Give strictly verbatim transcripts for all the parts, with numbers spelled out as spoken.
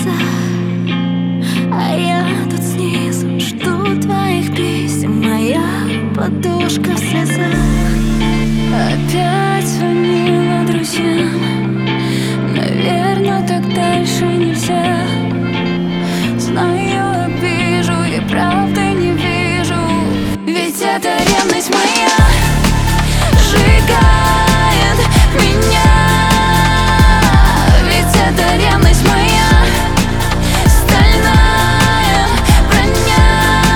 небесах, а я тут снизу жду твоих писем. Моя подушка в слезах. Опять звонила друзьям. Наверное, так дальше нельзя. Знаю, обижу и правды не вижу. Ведь это ревность моя сжигает меня. Ведь это ревность моя, стальная броня.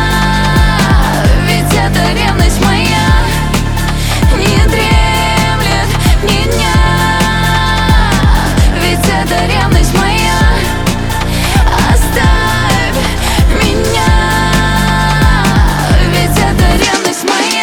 Ведь это ревность моя, не дремлет ни дня. Ведь это ревность моя, оставь меня. Ведь это ревность моя.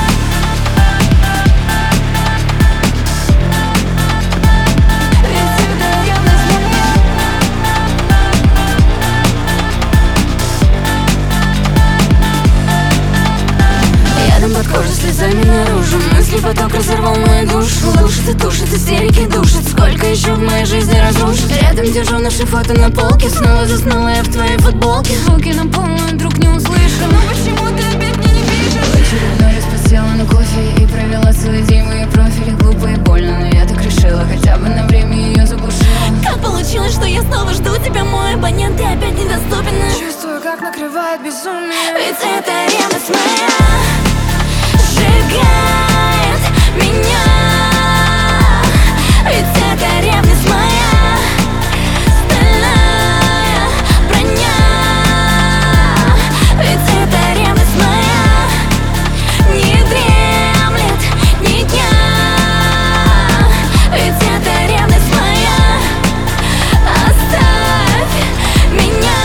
Под кожей слезами наружу. Мысли поток разорвал мою душу. Душит и душит, истерики душит. Сколько еще в моей жизни разрушить. Рядом держу наши фото на полке. Снова заснула я в твоей футболке. Звуки на полную вдруг не услышал. Но почему ты опять мне не пишешь? В очередной раз подсела на кофе и провела целый день в ее профиле. Глупо и больно, но я так решила. Хотя бы на время ее заглушила. Как получилось, что я снова жду тебя? Мой абонент, ты опять недоступен. Чувствую, как накрывает безумие. Ведь это ревность моя сжигает меня. Ведь это ревность моя, стальная броня. Ведь это ревность моя, не дремлет ни дня. Ведь это ревность моя, оставь меня.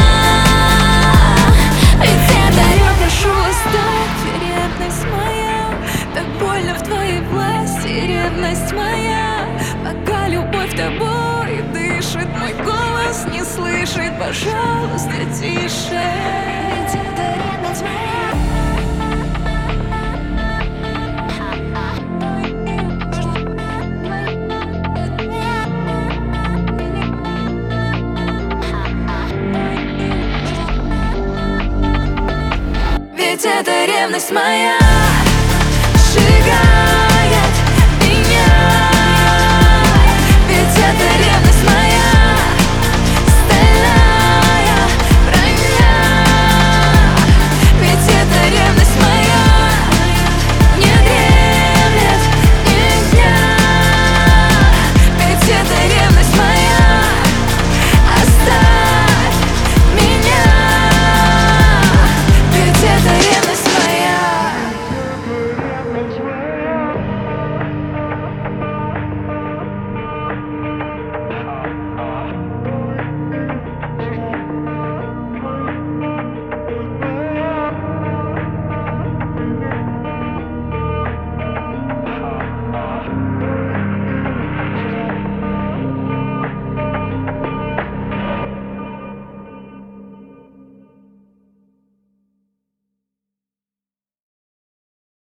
Ведь это я прошу, оставь, ревность моя. Так больно в твоей власти, ревность моя. Пока любовь тобой дышит, мой голос не слышит. Пожалуйста, тише. Ведь это ревность моя. Ведь это ревность моя.